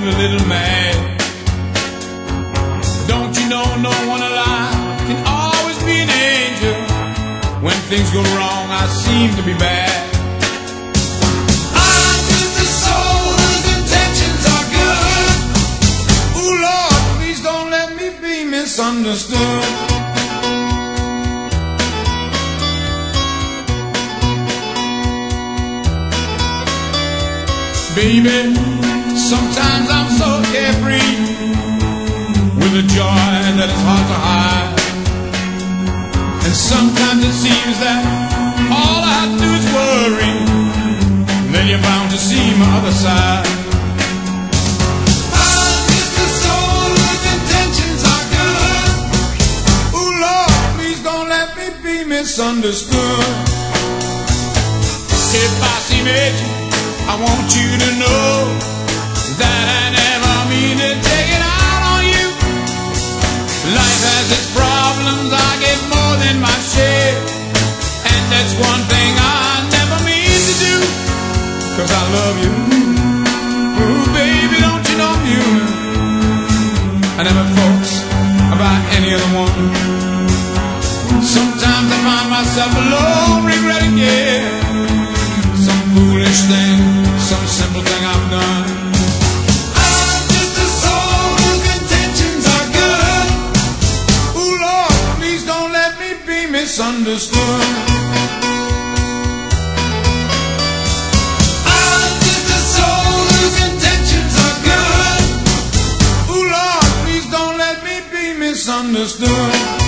a little mad. Don't you know no one alive can always be an angel? When things go wrong, I seem to be bad. I'm just a soul whose intentions are good. Ooh, Lord, please don't let me be misunderstood. Baby, sometimes I'm so carefree, with a joy that is hard to hide. And sometimes it seems that all I have to do is worry, and then you're bound to see my other side. I'm just a soul whose intentions are good. Ooh, Lord, please don't let me be misunderstood. If I seem edgy, I want you to know that I never mean to take it out on you. Life has its problems, I get more than my share, and that's one thing I never mean to do, 'cause I love you. Ooh, baby, don't you know I'm human? I never thought about any other one. Sometimes I find myself alone, regretting, yeah, some foolish thing, some simple thing I've done. I'm just a soul whose intentions are good. Ooh, Lord, please don't let me be misunderstood. I'm just a soul whose intentions are good. Ooh, Lord, please don't let me be misunderstood.